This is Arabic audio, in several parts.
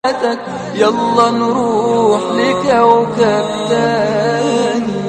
يلا نروح لكوكب تاني.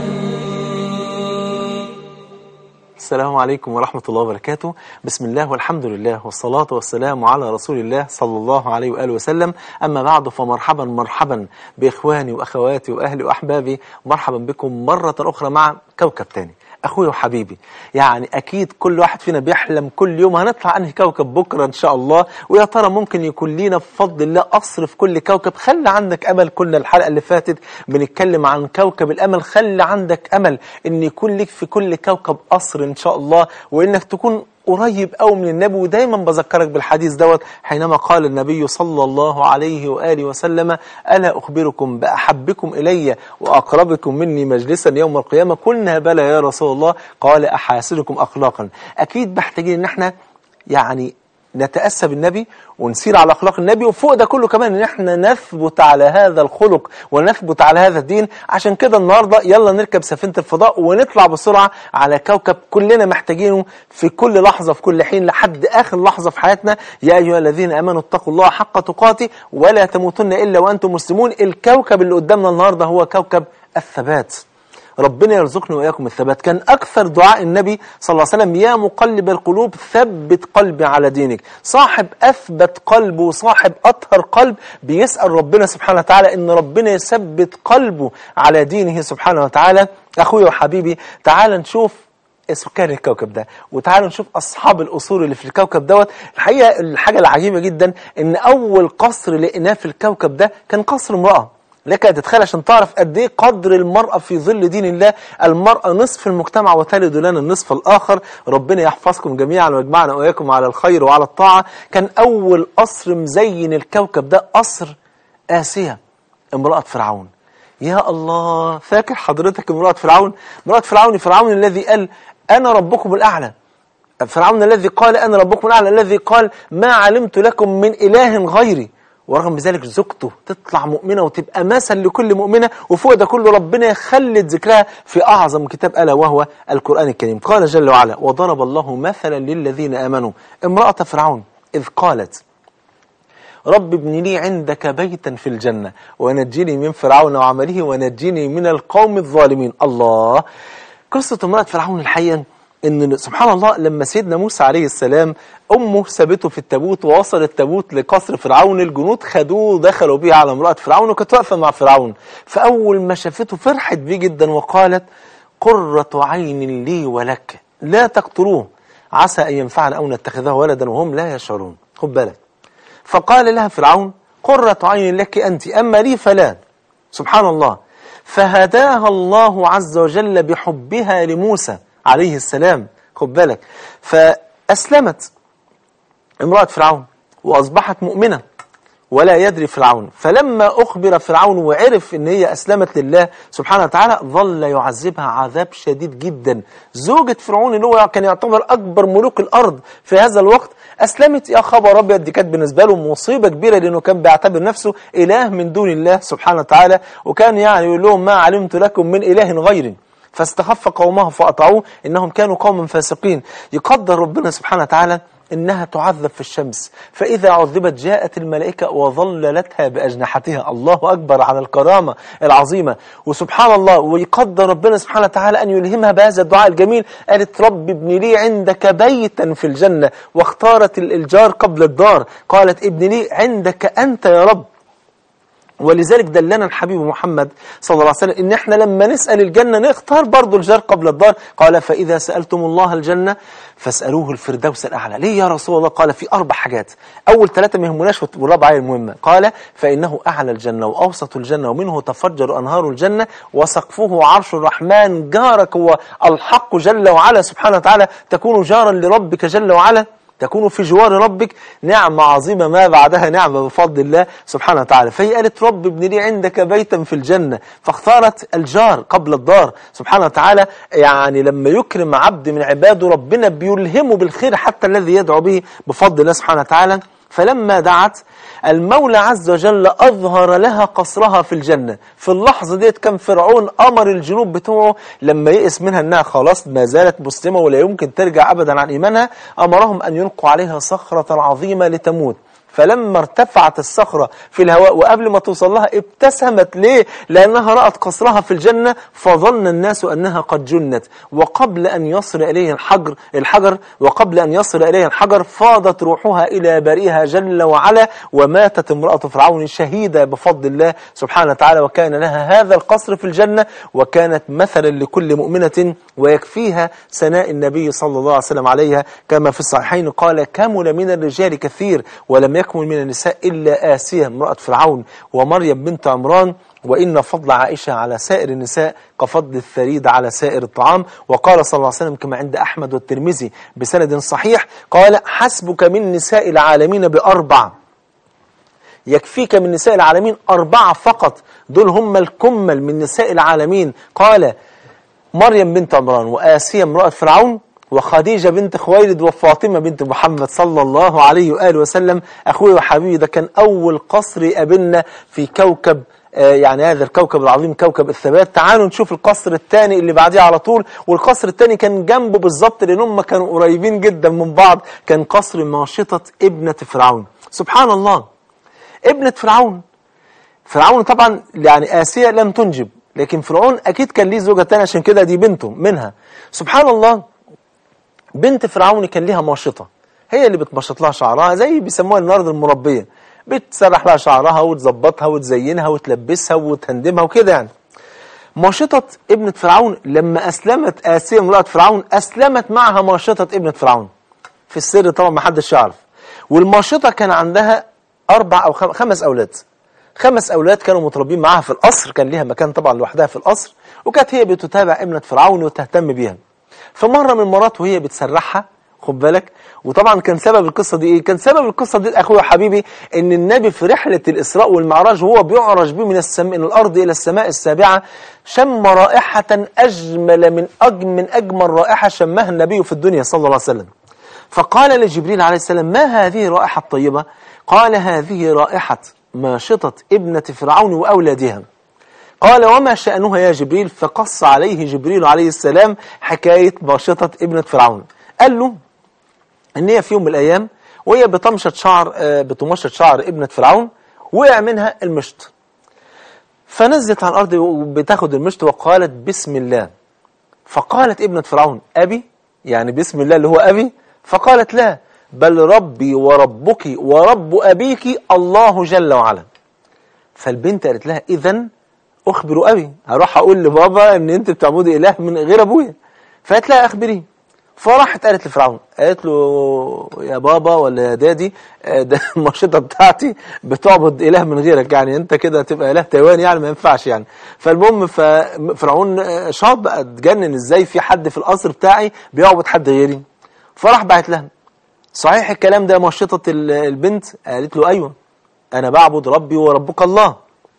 السلام عليكم ورحمة الله وبركاته. بسم الله والحمد لله والصلاة والسلام على رسول الله صلى الله عليه وآله وسلم. أما بعد، فمرحبا مرحبا بإخواني وأخواتي وأهلي وأحبابي، مرحبا بكم مرة أخرى مع كوكب تاني. أخوي وحبيبي، يعني أكيد كل واحد فينا بيحلم كل يوم هنطلع أنهي كوكب بكرة إن شاء الله، ويا ترى ممكن يكون لينا بفضل الله قصر في كل كوكب. خلي عندك أمل. كنا الحلقة اللي فاتت بنتكلم عن كوكب الأمل. خلي عندك أمل إن يكون لك في كل كوكب قصر إن شاء الله، وإنك تكون قريب قوي من النبي. ودايما بذكرك بالحديث دوت حينما قال النبي صلى الله عليه وآله وسلم: ألا أخبركم بأحبكم إلي وأقربكم مني مجلسا يوم القيامة؟ قلنا: بلى يا رسول الله. قال: أحاسنكم أخلاقا. أكيد محتاجين إن احنا يعني نتأسى بالنبي ونسير على أخلاق النبي، وفوق ده كله كمان إن احنا نثبت على هذا الخلق ونثبت على هذا الدين. عشان كده النهاردة يلا نركب سفينة الفضاء ونطلع بسرعة على كوكب كلنا محتاجينه في كل لحظة في كل حين لحد آخر لحظة في حياتنا. يا أيها الذين آمنوا اتقوا الله حق تقاته ولا تموتن إلا وأنتم مسلمون. الكوكب اللي قدامنا النهاردة هو كوكب الثبات. ربنا يرزقنا وإياكم الثبات. كان أكثر دعاء النبي صلى الله عليه وسلم: يا مقلب القلوب ثبت قلبي على دينك. صاحب أثبت قلبه وصاحب أطهر قلب بيسأل ربنا سبحانه وتعالى إن ربنا يثبت قلبه على دينه سبحانه وتعالى. أخوي وحبيبي، تعال نشوف سكان الكوكب ده، وتعالوا نشوف أصحاب الأصول اللي في الكوكب دوت. الحقيقة الحاجة العجيبة جدا إن أول قصر لقيناه في الكوكب ده كان قصر امرأة. لك أن تتخيل عشان تعرف قد ايه قدر المرأة في ظل دين الله. المرأة نصف المجتمع وتلد لنا النصف الآخر. ربنا يحفظكم جميعا ويجمعنا وإياكم على الخير وعلى الطاعة. كان أول قصر مزين الكوكب ده قصر آسيا، امرأة فرعون. يا الله، فاكر حضرتك امرأة فرعون؟ امرأة فرعون الذي قال: أنا ربكم الأعلى. فرعون الذي قال: أنا ربكم الأعلى، الذي قال: ما علمت لكم من إله غيري. ورغم ذلك زوجته تطلع مؤمنة وتبقى مثل لكل مؤمنة، وفوق ده كله ربنا يخلد ذكرها في أعظم كتاب ألا وهو القرآن الكريم. قال جل وعلا: وضرب الله مثلا للذين آمنوا امرأة فرعون إذ قالت: رب ابن لي عندك بيتا في الجنة ونجني من فرعون وعمله ونجني من القوم الظالمين. الله، قصة امرأة فرعون الحقيقة إن سبحان الله لما سيدنا موسى عليه السلام أمه سابته في التابوت ووصل التابوت لقصر فرعون، الجنود خدوه ودخلوا بيه على امرأة فرعون وكانت واقفة مع فرعون. فأول ما شافته فرحت بيه جدا وقالت: قرة عين لي ولك لا تقتلوه عسى أن ينفعنا أو نتخذه ولدا وهم لا يشعرون. خد بالك. فقال لها فرعون: قرة عين لك أنت أما لي فلا. سبحان الله. فهداها الله عز وجل بحبها لموسى عليه السلام. خد بالك. فأسلمت امرأة فرعون وأصبحت مؤمنة ولا يدري فرعون. فلما أخبر فرعون وعرف إن هي أسلمت لله سبحانه وتعالى ظل يعذبها عذاب شديد جدا. زوجة فرعون اللي هو كان يعتبر أكبر ملوك الأرض في هذا الوقت أسلمت. يا خبر أبيض، دي كانت بالنسبة له مصيبة كبيرة، لأنه كان بيعتبر نفسه إله من دون الله سبحانه وتعالى، وكان يعني يقول لهم: ما علمت لكم من إله غيري. فاستخف قومه فأطاعوه إنهم كانوا قوما فاسقين. يقدر ربنا سبحانه وتعالى إنها تعذب في الشمس، فإذا عذبت جاءت الملائكة وظللتها بأجنحتها. الله أكبر على الكرامة العظيمة. وسبحان الله، ويقدر ربنا سبحانه وتعالى أن يلهمها بهذا الدعاء الجميل. قالت: رب ابن لي عندك بيتا في الجنة، واختارت الجار قبل الدار. قالت: ابن لي عندك أنت يا رب. ولذلك دلنا الحبيب محمد صلى الله عليه وسلم إن احنا لما نسأل الجنة نختار برضو الجار قبل الدار. قال: فإذا سألتم الله الجنة فاسألوه الفردوس الأعلى. ليه يا رسول الله؟ قال: في 4 حاجات. أول 3 ما يهمناش والرابعة هي المهمة. قال: فإنه أعلى الجنة وأوسط الجنة ومنه تفجر أنهار الجنة وسقفه عرش الرحمن. جارك هو الحق جل وعلا سبحانه وتعالى. تكون جارا لربك جل وعلا، تكون في جوار ربك، نعمة عظيمة ما بعدها نعمة بفضل الله سبحانه وتعالى. فهي قالت: رب ابن لي عندك بيتا في الجنة، فاختارت الجار قبل الدار سبحانه وتعالى. يعني لما يكرم عبد من عباده ربنا بيلهمه بالخير حتى الذي يدعو به بفضل الله سبحانه وتعالى. فلما دعت المولى عز وجل أظهر لها قصرها في الجنة. في اللحظة ديت كان فرعون أمر الجنوب بتوعه لما يئس منها أنها خلاص ما زالت مسلمة ولا يمكن ترجع أبدا عن إيمانها، أمرهم أن يلقوا عليها صخرة عظيمة لتموت. فلما ارتفعت الصخرة في الهواء وقبل ما توصل لها ابتسمت. ليه؟ لأنها رأت قصرها في الجنة فظن الناس أنها قد جنت. وقبل أن يصل إليه الحجر وقبل أن يصل إليه الحجر فاضت روحها إلى بريها جل وعلا، وماتت امرأة فرعون شهيدة بفضل الله سبحانه وتعالى، وكان لها هذا القصر في الجنة، وكانت مثلا لكل مؤمنة ويكفيها ثناء النبي صلى الله عليه وسلم عليها كما في الصحيحين قال: كمل من الرجال كثير ولم يكمل من النساء إلا آسية امرأة فرعون ومريم بنت عمران، وإن فضل عائشة على سائر النساء كفضل الثريد على سائر الطعام. وقال صلى الله عليه وسلم كما عند أحمد والترمذي بسند صحيح قال: حسبك من نساء العالمين ب4، يكفيك من نساء العالمين 4 فقط، دول هم الكمل من نساء العالمين. قال: مريم بنت عمران وآسية امرأة فرعون وخديجة بنت خويلد وفاطمة بنت محمد صلى الله عليه وآله وسلم. أخوي وحبيبي، ده كان أول قصر يقابلنا في كوكب يعني هذا الكوكب العظيم كوكب الثبات. تعالوا نشوف القصر الثاني اللي بعديه على طول، والقصر الثاني كان جنبه بالظبط لأن هم كانوا قريبين جدا من بعض. كان قصر ماشطة ابنة فرعون. سبحان الله، ابنة فرعون طبعا يعني آسية لم تنجب، لكن فرعون أكيد كان ليه زوجة تانية عشان كده دي بنته منها. سبحان الله، بنت فرعون كان ليها ماشطة، هي اللي بتمشط لها شعرها زي بيسموها النهارده المربية، بتسرح لها شعرها وتظبطها وتزينها وتلبسها وتهندمها وكده يعني. ماشطة ابنة فرعون لما أسلمت آسية امرأة فرعون أسلمت معها ماشطة ابنة فرعون في السر طبعا ما حدش يعرف. والماشطة كان عندها 4 أو 5 أولاد، 5 أولاد كانوا متربين معاها في القصر، كان ليها مكان طبعا لوحدها في القصر، وكانت هي بتتابع ابنة فرعون وتهتم بيها. فمرة من المرات وهي بتسرحها، خد بالك، وطبعا كان سبب القصة دي ايه؟ كان سبب القصة دي اخويا وحبيبي ان النبي في رحلة الاسراء والمعراج وهو بيعرج بيه من الارض الى السماء السابعة شم رائحة اجمل من اجمل رائحة شمها النبي في الدنيا صلى الله عليه وسلم. فقال لجبريل عليه السلام: ما هذه الرائحة الطيبة؟ قال: هذه رائحة ماشطة ابنة فرعون وأولادها. قال: وما شأنها يا جبريل؟ فقص عليه جبريل عليه السلام حكاية ماشطة ابنة فرعون. قال له ان هي في يوم من الأيام وهي بتمشط شعر ابنة فرعون وقع منها المشط، فنزلت على الأرض وبتاخد المشط وقالت: بسم الله. فقالت ابنة فرعون: أبي؟ يعني بسم الله اللي هو أبي؟ فقالت: لا، بل ربي وربك ورب أبيك الله جل وعلا. فالبنت قالت لها: إذن أخبر أبي، هروح أقول لبابا أن أنت بتعبدي إله من غير أبويا. فقالت لها: أخبري. فراحت قالت لفرعون، قالت له: يا بابا ولا يا دادي، ده الماشطة بتاعتي بتعبد إله من غيرك، يعني أنت كده تبقى إله تايوان يعني ما ينفعش يعني. فالمهم فرعون شاط بقى، اتجنن، إزاي في حد في القصر بتاعي بيعبد حد غيري؟ فراح بعت لها: صحيح الكلام ده ماشطة البنت؟ قالت له: أيوة، أنا بعبد ربي وربك الله.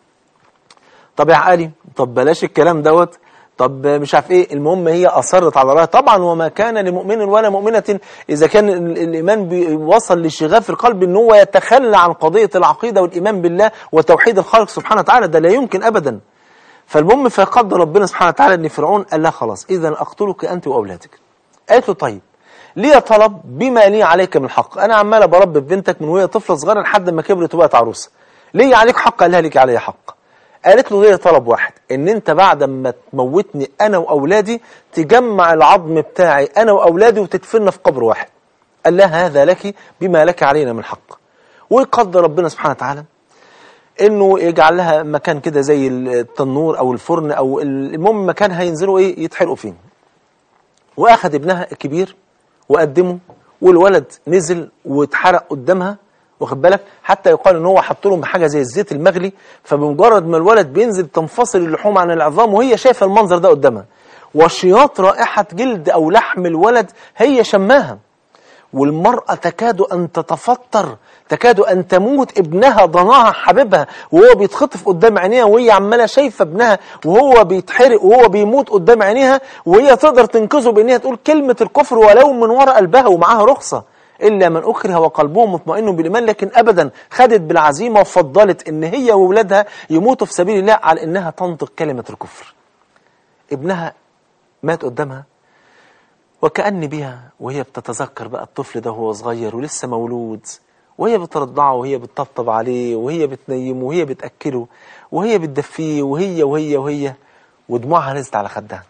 طب يا علي، طب بلاش الكلام دوت، طب مش عارف ايه. المهم هي أصرت على رأيها طبعا، وما كان لمؤمن ولا مؤمنة إذا كان الإيمان بيوصل لشغاف القلب إن هو يتخلى عن قضية العقيدة والإيمان بالله وتوحيد الخالق سبحانه وتعالى، ده لا يمكن أبدا. فالمهم فقدر ربنا سبحانه وتعالى إن فرعون قال لها: خلاص إذا أقتلك أنت وأولادك. قالت له: طيب ليه طلب بما لي عليك من حق، أنا عمالة بربي بنتك من وهي طفلة صغيرة لحد ما كبرت وبقت عروسة، ليه عليك حق؟ قال لها: ليك علي حق. قالت له: ليه طلب واحد، ان انت بعد ما تموتني انا واولادي تجمع العظم بتاعي انا واولادي وتدفننا في قبر واحد. قال لها: هذا لك بما لك علينا من حق. ويقدر ربنا سبحانه وتعالى انه يجعل لها مكان كده زي التنور او الفرن او المهم مكان هينزلوا ايه يتحرقوا فيه. واخد ابنها الكبير وقدمه، والولد نزل واتحرق قدامها، واخد بالك، حتى يقال ان هو حط لهم حاجه زي الزيت المغلي، فبمجرد ما الولد بينزل تنفصل اللحوم عن العظام وهي شايفه المنظر ده قدامها، وشياط رائحه جلد او لحم الولد هي شماها، والمرأة تكاد أن تتفطر، تكاد أن تموت، ابنها ضناها حبيبها وهو بيتخطف قدام عينيها، وهي عمالة شايفة ابنها وهو بيتحرق وهو بيموت قدام عينيها، وهي تقدر تنقذه بأنها تقول كلمة الكفر ولو من وراء قلبها ومعاها رخصة، إلا من أكره وقلبه مطمئن بالإيمان. لكن أبدا خدت بالعزيمة وفضلت إن هي وولادها يموتوا في سبيل الله على إنها تنطق كلمة الكفر. ابنها مات قدامها، وكأن بها وهي بتتذكر بقى الطفل ده وهو صغير ولسه مولود وهي بترضعه وهي بتطبطب عليه وهي بتنيمه وهي بتأكله وهي بتدفيه وهي ودموعها نزلت على خدها.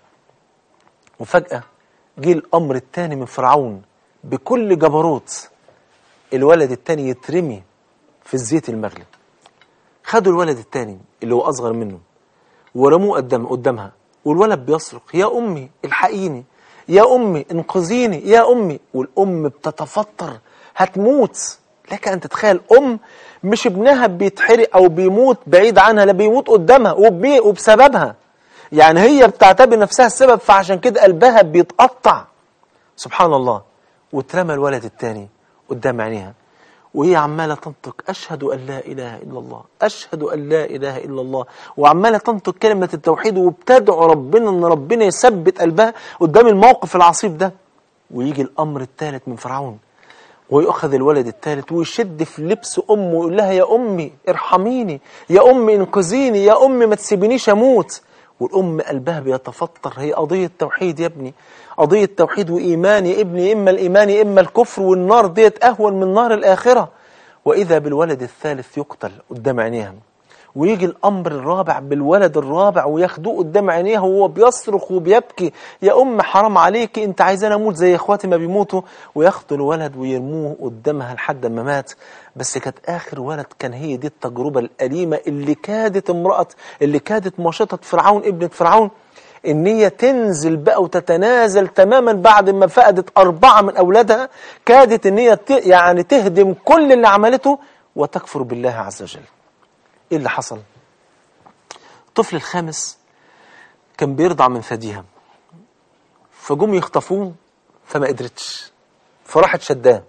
وفجأة جه الأمر التاني من فرعون بكل جبروت، الولد التاني يترمي في الزيت المغلي. خدوا الولد التاني اللي هو أصغر منه ورموه قدامها، والولد بيصرخ يا أمي الحقيني، يا أمي انقذيني، يا أمي. والأم بتتفطر هتموت. لك أن تتخيل أم مش ابنها بيتحرق أو بيموت بعيد عنها، لا بيموت قدامها وبسببها، يعني هي بتعتبر نفسها السبب، فعشان كده قلبها بيتقطع. سبحان الله. واترمى الولد التاني قدام عينيها وهي عمالة تنطق أشهد أن لا إله إلا الله، أشهد أن لا إله إلا الله، وعمالة تنطق كلمة التوحيد وبتدعو ربنا أن ربنا يثبت قلبها قدام الموقف العصيب ده. ويجي الأمر الثالث من فرعون ويأخذ الولد الثالث ويشد في لبس أمه ويقول لها يا أمي ارحميني، يا أمي انقذيني، يا أمي ما تسيبنيش أموت. والأم قلبها بيتفطر، هي قضية توحيد يا ابني، قضية توحيد وإيمان يا ابني، إما الإيمان إما الكفر، والنار ديت أهون من نار الآخرة. وإذا بالولد الثالث يقتل قدام عينيها. ويجي الأمر الرابع بالولد الرابع وياخدوه قدام عينيها وهو بيصرخ وبيبكي يا أم حرام عليك، أنت عايزاني أموت زي إخواتي ما بيموتوا. وياخدوا الولد ويرموه قدامها لحد ما مات. بس كانت آخر ولد، كان هي دي التجربة الأليمة اللي كادت مشطة فرعون ابنة فرعون إن هي تنزل بقى وتتنازل تماما بعد ما فقدت 4 من أولادها. كادت إن هي يعني تهدم كل اللي عملته وتكفر بالله عز وجل. إيه اللي حصل؟ الطفل الخامس كان بيرضع من ثديها، فجم يخطفوه فما قدرتش فراحت شداه،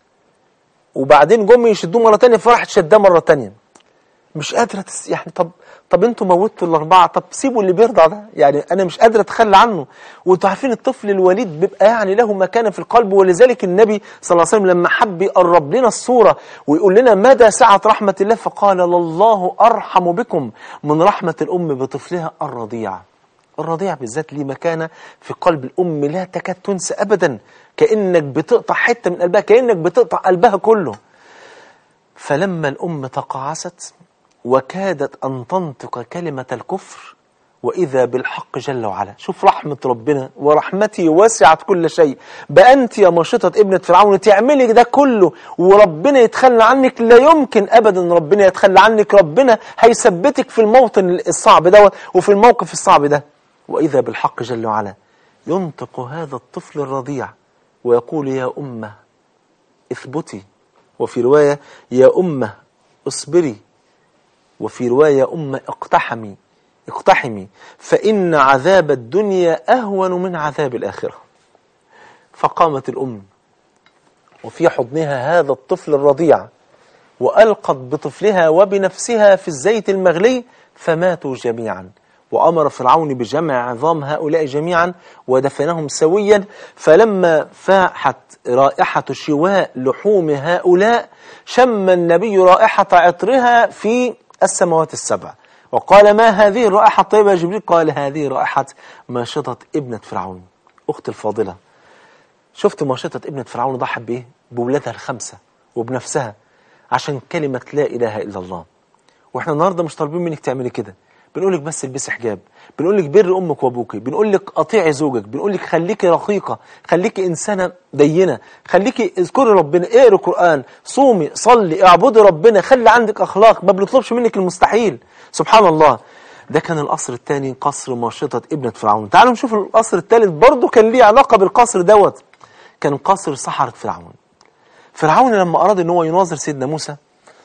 وبعدين جم يشدوه مرة تانية فراحت شداه مرة تانية. مش قادرة يعني طب انتوا موتوا ال4، طب سيبوا اللي بيرضع ده، يعني انا مش قادرة اتخلى عنه. وانتوا عارفين الطفل الوليد بيبقى يعني له مكانة في القلب، ولذلك النبي صلى الله عليه وسلم لما حب يقرب لنا الصورة ويقول لنا مدى سعة رحمة الله فقال لله أرحم بكم من رحمة الأم بطفلها الرضيع. الرضيع بالذات ليه مكانة في قلب الأم لا تكاد تنسى أبدا، كأنك بتقطع حتة من قلبها، كأنك بتقطع قلبها كله. فلما الأم تقاعست وكادت أن تنطق كلمة الكفر وإذا بالحق جل وعلا. شوف رحمة ربنا، ورحمتي وسعت كل شيء. بقى أنت يا مشطة ابنة فرعون تعملي ده كله وربنا يتخلى عنك؟ لا يمكن أبدا ربنا يتخلى عنك، ربنا هيثبتك في الموطن الصعب ده وفي الموقف الصعب ده. وإذا بالحق جل وعلا ينطق هذا الطفل الرضيع ويقول يا أمه اثبتي، وفي رواية يا أمه اصبري، وفي رواية يا أمه اقتحمي فإن عذاب الدنيا أهون من عذاب الآخرة. فقامت الأم وفي حضنها هذا الطفل الرضيع وألقت بطفلها وبنفسها في الزيت المغلي فماتوا جميعا. وأمر فرعون بجمع عظام هؤلاء جميعا ودفنهم سويا. فلما فاحت رائحة شواء لحوم هؤلاء شم النبي رائحة عطرها في السماوات السبع وقال ما هذه الرائحة الطيبة يا جبريل؟ قال هذه رائحة ماشطة ابنة فرعون. أخت الفاضلة، شفت ماشطة ابنة فرعون ضحت بإيه؟ بولادها ال5 وبنفسها عشان كلمة لا إله إلا الله. وإحنا النهاردة مش طالبين منك تعملي كده، بنقولك بس البسي حجاب، بنقولك بر أمك وأبوك، بنقولك أطيعي زوجك، بنقولك خليكي رقيقة، خليكي إنسانة دينة، خليكي اذكري ربنا، اقري قرآن، صومي، صلي، اعبدي ربنا، خلي عندك أخلاق، ما بنطلبش منك المستحيل. سبحان الله. ده كان القصر الثاني، قصر ماشطة ابنة فرعون. تعالوا نشوف القصر الثالث، برضه كان ليه علاقة بالقصر دوت. كان قصر سحرة فرعون. فرعون لما أراد أن هو يناظر سيدنا موسى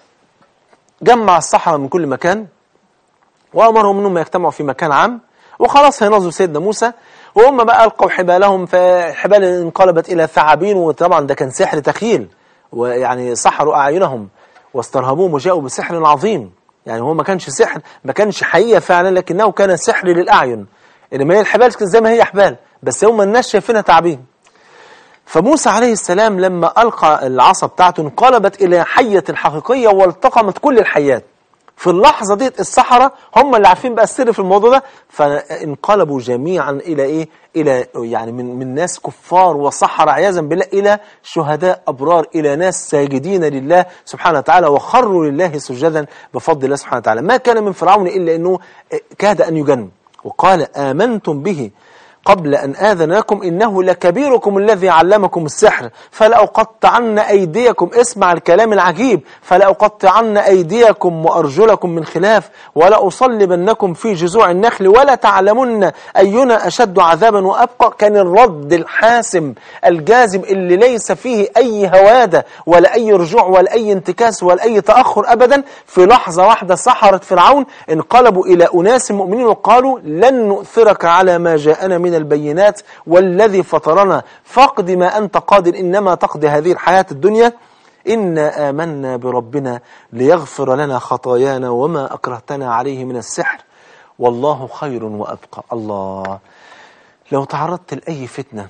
جمع السحرة من كل مكان وأمرهم أنهم يجتمعوا في مكان عام وخلاص هيناظروا سيدنا موسى. وهم بقى ألقوا حبالهم، فالحبال انقلبت إلى ثعابين، وطبعا ده كان سحر تخيل، ويعني سحروا أعينهم واسترهبوهم وجاءوا بسحر عظيم. يعني هو ما كانش سحر، ما كانش حقيقة فعلا، لكنه كان سحر للأعين. إنما هي الحبال زي ما هي حبال، بس هم الناس شايفينها تعابين. فموسى عليه السلام لما ألقى العصا بتاعته انقلبت إلى حية حقيقية والتقمت كل الحيات. في اللحظة دي السحرة هم اللي عارفين بقى السر في الموضوع ده، فانقلبوا جميعا إلى إيه؟ إلى يعني من ناس كفار وسحرة عياذا بالله إلى شهداء أبرار، إلى ناس ساجدين لله سبحانه وتعالى وخروا لله سجدا بفضل الله سبحانه وتعالى. ما كان من فرعون إلا أنه كاد أن يجن، وقال آمنتم به قبل أن آذن لكم إنه لكبيركم الذي علمكم السحر فلأقطعن أيديكم، اسمع الكلام العجيب، فلأقطعن أيديكم وأرجلكم من خلاف ولأصلبنكم في جذوع النخل ولا تعلمن أينا أشد عذابا وأبقى. كان الرد الحاسم الجازم اللي ليس فيه أي هوادة ولا أي رجوع ولا أي انتكاس ولا أي تأخر أبدا. في لحظة واحدة سحرة فرعون انقلبوا إلى أناس مؤمنين وقالوا لن نؤثرك على ما جاءنا من البينات والذي فطرنا فاقض ما أنت قادر إنما تقضي هذه الحياة الدنيا إنا آمنا بربنا ليغفر لنا خطايانا وما أكرهتنا عليه من السحر والله خير وأبقى. الله، لو تعرضت لأي فتنة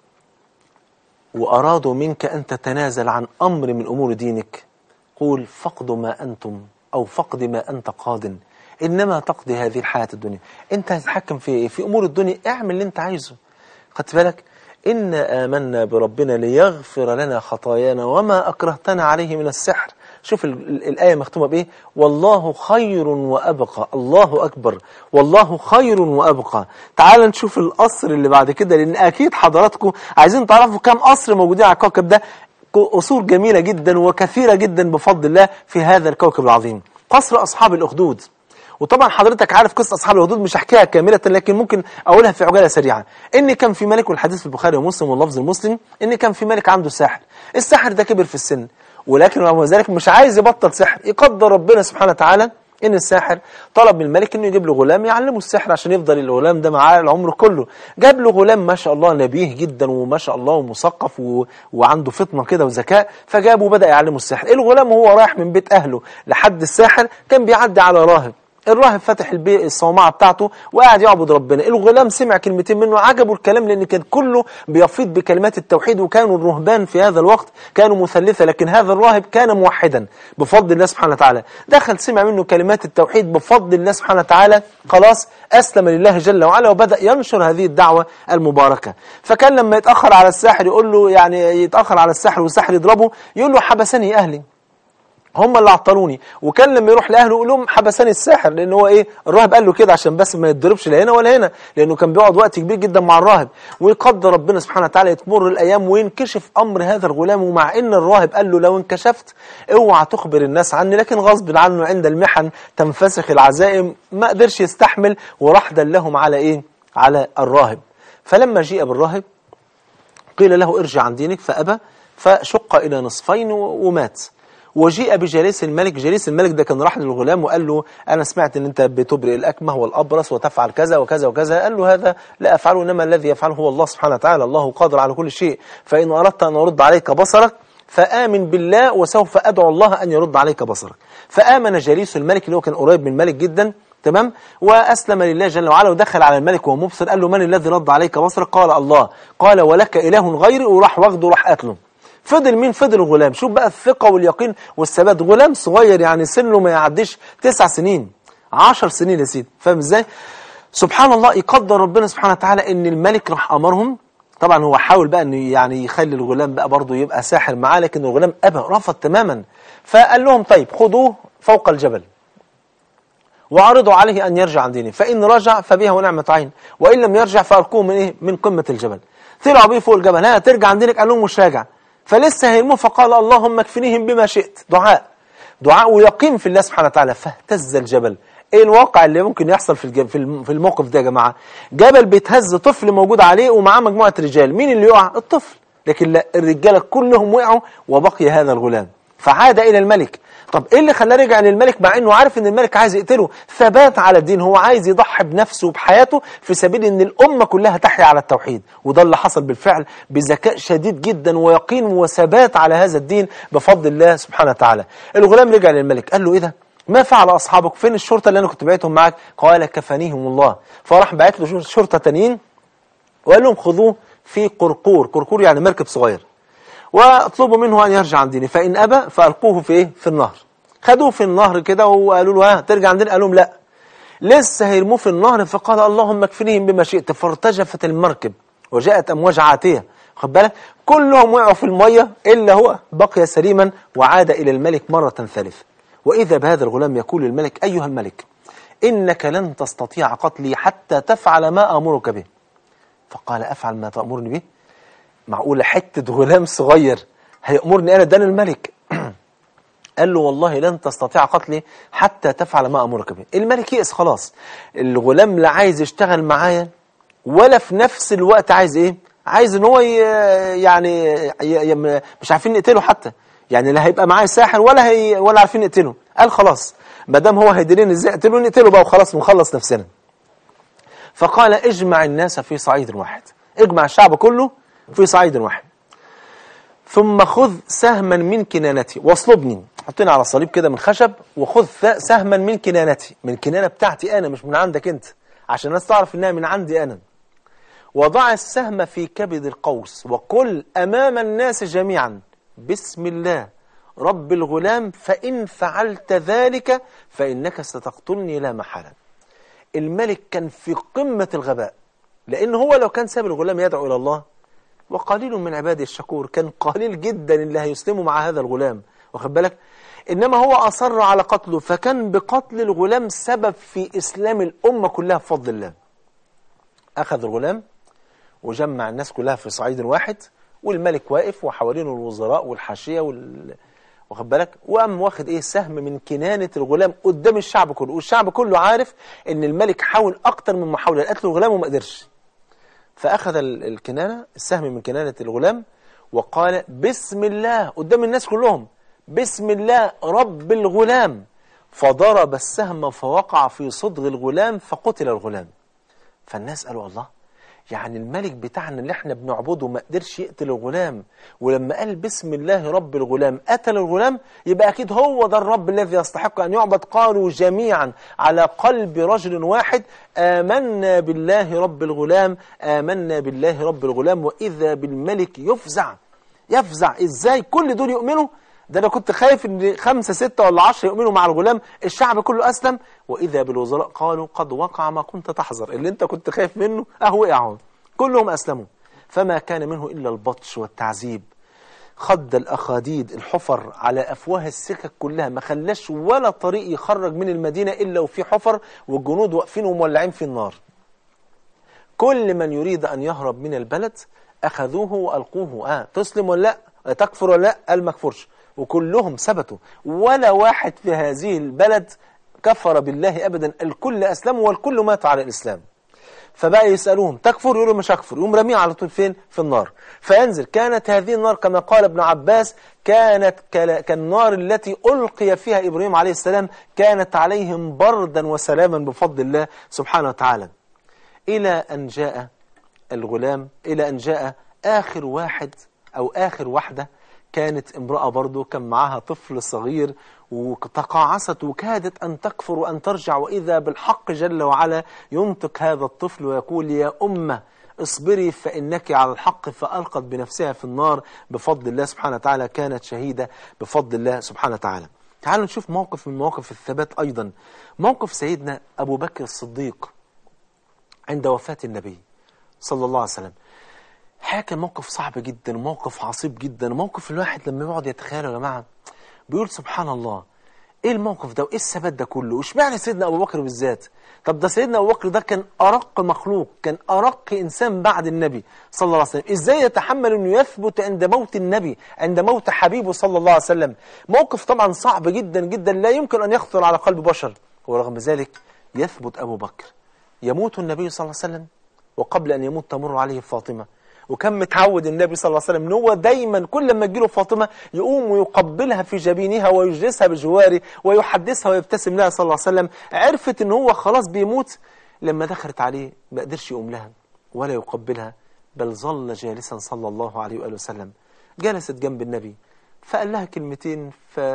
وأرادوا منك أن تتنازل عن أمر من أمور دينك، قول فقد ما أنتم أو فقد ما أنت قادر إنما تقضي هذه الحياة الدنيا. أنت هتتحكم في إيه؟ في أمور الدنيا، اعمل اللي أنت عايزه. خدت بالك؟ إنا آمنا بربنا ليغفر لنا خطايانا وما أكرهتنا عليه من السحر. شوف الآية مختومة بإيه؟ والله خير وأبقى. الله أكبر، والله خير وأبقى. تعال نشوف القصر اللي بعد كده، لأن أكيد حضراتكم عايزين تعرفوا كم قصر موجودين على الكوكب ده. قصور جميلة جدا وكثيرة جدا بفضل الله في هذا الكوكب العظيم. قصر أصحاب الأخدود، وطبعا حضرتك عارف قصة أصحاب الأخدود، مش هحكيها كاملة لكن ممكن أقولها في عجالة سريعة. إن كان في ملك، والحديث في البخاري ومسلم واللفظ المسلم، إن كان في ملك عنده ساحر. الساحر ده كبر في السن، ولكن رغم ذلك مش عايز يبطل سحر. يقدر ربنا سبحانه وتعالى إن الساحر طلب من الملك إنه يجيب له غلام يعلمه السحر عشان يفضل الغلام ده معاه العمر كله. جاب له غلام ما شاء الله نبيه جدا وما شاء الله ومثقف وعنده فطنة كده وذكاء، فجابه وبدأ يعلمه السحر. الغلام وهو رايح من بيت أهله لحد الساحر كان بيعدي على راهب. الراهب فتح الصومعة بتاعته وقاعد يعبد ربنا. الغلام سمع كلمتين منه عجبوا الكلام، لأن كان كله بيفيض بكلمات التوحيد، وكانوا الرهبان في هذا الوقت كانوا مثلثة، لكن هذا الراهب كان موحدا بفضل الله سبحانه وتعالى. دخل سمع منه كلمات التوحيد بفضل الله سبحانه وتعالى، خلاص أسلم لله جل وعلا وبدأ ينشر هذه الدعوة المباركة. فكان لما يتأخر على الساحر يقول له، يعني يتأخر على الساحر والساحر يضربه، يقول له حبسني أهلي، هم اللي عطلوني. وكان لما يروح لاهله يقول لهم حبسني الساحر، لان هو ايه، الراهب قال له كده عشان بس ما يتضربش لا هنا ولا هنا، لانه كان بيقعد وقت كبير جدا مع الراهب. ويقدر ربنا سبحانه وتعالى تمر الايام وينكشف امر هذا الغلام، ومع ان الراهب قال له لو انكشفت اوعى تخبر الناس عني، لكن غصب عنه عند المحن تنفسخ العزائم، ما قدرش يستحمل وراح دلهم على ايه، على الراهب. فلما جيء بالراهب قيل له ارجع عن دينك فابى، فشق الى نصفين ومات. وجيء بجليس الملك. جليس الملك ده كان راح للغلام وقال له أنا سمعت أن أنت بتبرئ الأكمه والأبرص وتفعل كذا وكذا وكذا. قال له هذا لا أفعله، إنما الذي يفعله هو الله سبحانه وتعالى، الله قادر على كل شيء، فإن أردت أن أرد عليك بصرك فآمن بالله وسوف أدعو الله أن يرد عليك بصرك. فآمن جليس الملك اللي هو كان قريب من الملك جدا، تمام، وأسلم لله جل وعلا، ودخل على الملك وهو مبصر. قال له من الذي رد عليك بصرك؟ قال الله. قال ولك إله غيري، وراح واخده وراح قتله. فضل مين؟ فضل الغلام. شوف بقى الثقة واليقين والثبات. غلام صغير يعني سنه ما يعديش 9 سنين 10 سنين يا سيدي، فاهم ازاي؟ سبحان الله. يقدر ربنا سبحانه وتعالى ان الملك راح امرهم. طبعا هو حاول بقى انه يعني يخلي الغلام بقى برضه يبقى ساحر معاه، لكن الغلام ابى، رفض تماما. فقال لهم طيب خذوه فوق الجبل وعرضوا عليه ان يرجع عن دينه، فان رجع فبها ونعمة عين، وان لم يرجع فالقوه من ايه، من قمة الجبل. طلعوا بيه فوق الجبل، ها ترجع عن دينك؟ قال لهم مش راجع. فلسه هيرموه، فقال اللهم اكفنيهم بما شئت. دعاء ويقين في الله سبحانه وتعالى. فاهتز الجبل. ايه الواقع اللي ممكن يحصل في الموقف ده يا جماعه؟ جبل بيتهز، طفل موجود عليه ومعاه مجموعه رجال، مين اللي يقع؟ الطفل. لكن لا، الرجاله كلهم وقعوا وبقي هذا الغلام. فعاد الى الملك. طب ايه اللي خلاه رجع للملك مع انه عارف ان الملك عايز يقتله؟ ثبات على الدين، هو عايز يضحي بنفسه وبحياته في سبيل ان الامه كلها تحيا على التوحيد. وده اللي حصل بالفعل بذكاء شديد جدا ويقين وثبات على هذا الدين بفضل الله سبحانه وتعالى. الغلام رجع للملك قال له ايه ده؟ ما فعل اصحابك؟ فين الشرطه اللي انا كنت بعتهم معاك؟ قال كفانيهم الله. فراح بعت له شرطه تانيين وقال لهم خذوه في قرقور يعني مركب صغير، واطلبوا منه أن يرجع عن دينه، فإن أبى فألقوه في إيه؟ في النهر. خدوه في النهر كده وقالوا له ها ترجع عندنا، قال لهم لا، لسه هيرموه في النهر. فقال اللهم اكفنيهم بما شئت، فارتجفت المركب وجاءت امواج عاتيه، خد بالك، كلهم وقعوا في الميه الا هو بقي سليما وعاد الى الملك مره ثالثه. واذا بهذا الغلام يقول للملك ايها الملك انك لن تستطيع قتلي حتى تفعل ما امرك به. فقال افعل ما تامرني به؟ معقوله حته غلام صغير هيامرني انا؟ ده انا الملك. قال له والله لن تستطيع قتلي حتى تفعل ما أمرك به. الملك يئس خلاص، الغلام لا عايز يشتغل معايا ولا في نفس الوقت عايز ايه، عايز ان هو مش عارفين نقتله حتى، يعني لا هيبقى معايا ساحر ولا عارفين نقتله. قال خلاص ما دام هو هيدلني ازاي اقتله، نقتله بقى وخلاص ونخلص نفسنا. فقال اجمع الناس في صعيد واحد، اجمع الشعب كله في صعيد واحد، ثم خذ سهما من كنانتي واصلبني، حطيني على صليب كده من خشب، وخذ سهما من كنانتي، من كنانة بتاعتي أنا مش من عندك أنت، عشان الناس تعرف إنها من عندي أنا. وضع السهم في كبد القوس وقل أمام الناس جميعا بسم الله رب الغلام، فإن فعلت ذلك فإنك ستقتلني لا محالة. الملك كان في قمة الغباء، لأن هو لو كان ساب الغلام يدعو إلى الله، وقليل من عبادي الشكور، كان قليل جدا اللي هيسلموا مع هذا الغلام، واخد بالك، إنما هو أصر على قتله، فكان بقتل الغلام سبب في إسلام الأمة كلها بفضل الله. أخذ الغلام وجمع الناس كلها في صعيد واحد، والملك واقف وحوالينه الوزراء والحاشية واخد بالك، وقام واخد ايه سهم من كنانة الغلام قدام الشعب كله، والشعب كله عارف ان الملك حاول اكتر من محاولة لقتل الغلام وما قدرش. فأخذ الكنانة، السهم من كنانة الغلام، وقال بسم الله قدام الناس كلهم، بسم الله رب الغلام، فضرب السهم فوقع في صدغ الغلام فقتل الغلام. فالناس قالوا الله، يعني الملك بتاعنا اللي احنا بنعبده ما قدرش يقتل الغلام، ولما قال بسم الله رب الغلام قتل الغلام، يبقى أكيد هو ده الرب الذي يستحق أن يعبد. قالوا جميعا على قلب رجل واحد آمنا بالله رب الغلام، آمنا بالله رب الغلام. وإذا بالملك يفزع، إزاي كل دول يؤمنوا؟ ده أنا كنت خايف إن 5 6 ولا 10 يؤمنوا مع الغلام، الشعب كله أسلم. وإذا بالوزراء قالوا قد وقع ما كنت تحذر، اللي أنت كنت خايف منه وقعوا، كلهم أسلموا. فما كان منه إلا البطش والتعذيب، خد الأخاديد الحفر على أفواه السكك كلها، ما خلاش ولا طريق يخرج من المدينة إلا وفي حفر، والجنود واقفين ومولعين في النار. كل من يريد أن يهرب من البلد أخذوه وألقوه، تسلم ولا لا، تكفر ولا لا، قال ما كفرش، وكلهم ثبتوا، ولا واحد في هذه البلد كفر بالله أبدا، الكل أسلموا والكل مات على الإسلام. فبقى يسألوهم تكفر، يقولوا مش هكفر، يقوم رميه على طول فين؟ في النار. فينزل، كانت هذه النار كما قال ابن عباس كانت كالنار التي ألقي فيها إبراهيم عليه السلام، كانت عليهم بردا وسلاما بفضل الله سبحانه وتعالى. إلى أن جاء الغلام، إلى أن جاء آخر واحد أو آخر واحدة، كانت امرأة برضو كان معها طفل صغير، وتقاعست وكادت أن تكفر وأن ترجع، وإذا بالحق جل وعلا ينطق هذا الطفل ويقول يا أمة اصبري فإنك على الحق، فألقت بنفسها في النار بفضل الله سبحانه وتعالى، كانت شهيدة بفضل الله سبحانه وتعالى. تعالوا نشوف موقف من مواقف الثبات أيضا، موقف سيدنا أبو بكر الصديق عند وفاة النبي صلى الله عليه وسلم. حاجة موقف صعب جدا، موقف عصيب جدا، موقف الواحد لما يقعد يتخيله يا جماعة بيقول سبحان الله، ايه الموقف ده وايه الثبات ده كله؟ وش معنى سيدنا ابو بكر بالذات؟ طب ده سيدنا ابو بكر ده كان ارق مخلوق، كان ارق انسان بعد النبي صلى الله عليه وسلم، ازاي يتحمل انه يثبت عند موت النبي، عند موت حبيبه صلى الله عليه وسلم؟ موقف طبعا صعب جدا جدا، لا يمكن ان يخطر على قلب بشر، ورغم ذلك يثبت ابو بكر. يموت النبي صلى الله عليه وسلم، وقبل ان يموت تمر عليه فاطمة، وكان متعود النبي صلى الله عليه وسلم ان هو دايما كل ما تجيله فاطمة يقوم ويقبلها في جبينها ويجلسها بجواره ويحدثها ويبتسم لها صلى الله عليه وسلم. عرفت ان هو خلاص بيموت، لما دخلت عليه ما قدرش يقوم لها ولا يقبلها، بل ظل جالسا صلى الله عليه وآله وسلم. جلست جنب النبي فقال لها كلمتين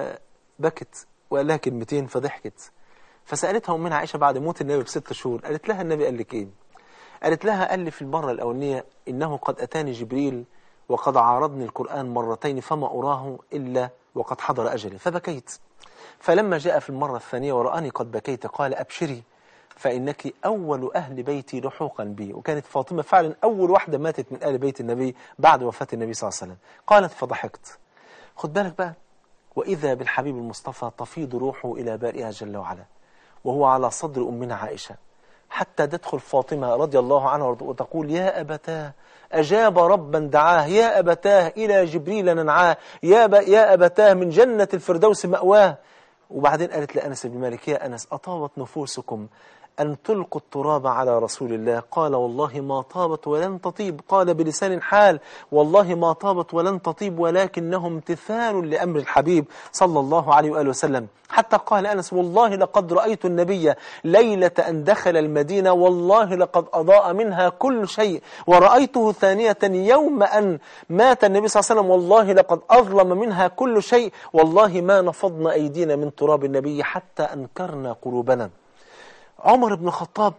فبكت، وقال لها كلمتين فضحكت. فسألتها أمنا عائشة بعد موت النبي ب6 شهور، قالت لها النبي قال لك ايه؟ قالت لها قال لي في المرة الأولانية إنه قد أتاني جبريل وقد عارضني القرآن مرتين فما أراه إلا وقد حضر أجلي، فبكيت. فلما جاء في المرة الثانية ورآني قد بكيت قال أبشري فإنك أول أهل بيتي لحوقا بي. وكانت فاطمة فعلا أول واحدة ماتت من أهل بيت النبي بعد وفاة النبي صلى الله عليه وسلم. قالت فضحكت. خد بالك بقى، وإذا بالحبيب المصطفى تفيض روحه إلى بارئها جل وعلا وهو على صدر أمنا عائشة، حتى تدخل فاطمة رضي الله عنها وتقول يا أبتاه أجاب ربا دعاه، يا أبتاه إلى جبريل ننعاه، يا أبتاه من جنة الفردوس مأواه. وبعدين قالت لأنس بن مالك يا أنس أطابت نفوسكم أن تلقوا التراب على رسول الله؟ قال والله ما طابت ولن تطيب. قال بلسان حال والله ما طابت ولن تطيب ولكنه امتثال لأمر الحبيب صلى الله عليه وآله وسلم. حتى قال أنس والله لقد رأيت النبي ليلة أن دخل المدينة والله لقد أضاء منها كل شيء، ورأيته ثانية يوم أن مات النبي صلى الله عليه وسلم والله لقد أظلم منها كل شيء، والله ما نفضنا أيدينا من تراب النبي حتى أنكرنا قلوبنا. عمر بن الخطاب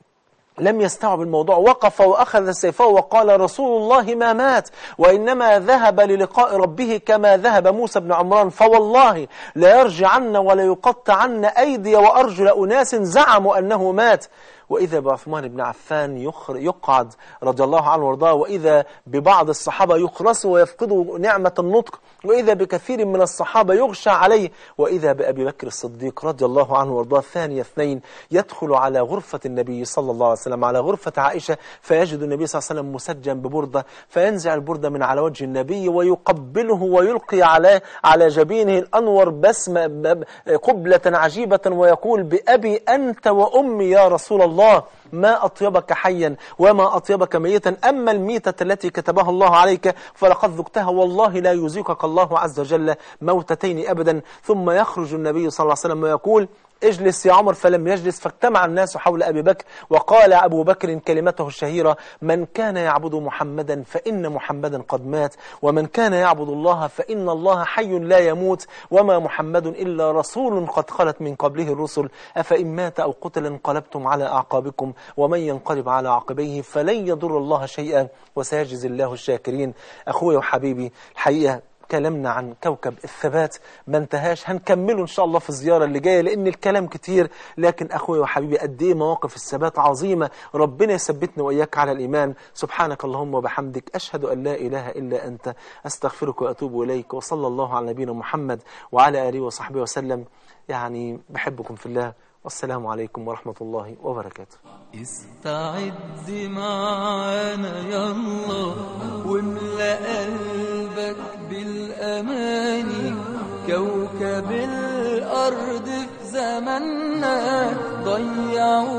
لم يستوعب الموضوع، وقف وأخذ سيفه وقال رسول الله ما مات وإنما ذهب للقاء ربه كما ذهب موسى بن عمران، فوالله لا يرجعن ولا يقطعن أيدي وأرجل أناس زعموا أنه مات. وإذا بعثمان بن عفان يقعد رضي الله عنه وارضاه، وإذا ببعض الصحابة يخرسوا ويفقدوا نعمة النطق، وإذا بكثير من الصحابة يغشى عليه، وإذا بأبي بكر الصديق رضي الله عنه وارضاه ثاني اثنين يدخل على غرفة النبي صلى الله عليه وسلم على غرفة عائشة فيجد النبي صلى الله عليه وسلم مسجن ببردة، فينزع البردة من على وجه النبي ويقبله ويلقي على جبينه الأنور بسمة قبلة عجيبة ويقول بأبي أنت وأمي يا رسول الله ما أطيبك حيا وما أطيبك ميتا، أما الميتة التي كتبها الله عليك فلقد ذقتها والله لا يذيقك الله عز وجل موتتين أبدا. ثم يخرج النبي صلى الله عليه وسلم ويقول اجلس يا عمر، فلم يجلس، فاجتمع الناس حول أبي بكر وقال أبو بكر كلمته الشهيرة من كان يعبد محمدا فإن محمدا قد مات، ومن كان يعبد الله فإن الله حي لا يموت، وما محمد إلا رسول قد خلت من قبله الرسل، أفإن مات أو قتل انقلبتم على أعقابكم ومن ينقلب على عقبيه فلن يضر الله شيئا وسيجزي الله الشاكرين. أخوي وحبيبي، الحقيقة كلامنا عن كوكب الثبات ما انتهاش، هنكمله إن شاء الله في الزيارة اللي جاية لأن الكلام كتير، لكن أخوي وحبيبي قد إيه مواقف الثبات عظيمة. ربنا يثبتنا وإياك على الإيمان. سبحانك اللهم وبحمدك أشهد أن لا إله إلا أنت أستغفرك وأتوب إليك، وصلى الله على نبينا محمد وعلى آله وصحبه وسلم. يعني بحبكم في الله، والسلام عليكم ورحمة الله وبركاته. استعد معانا يلا واملأ قلبك بالأماني، كوكب الأرض في زماننا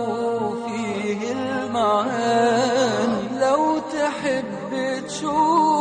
ضيعوا فيه المعاني، لو تحب تشوف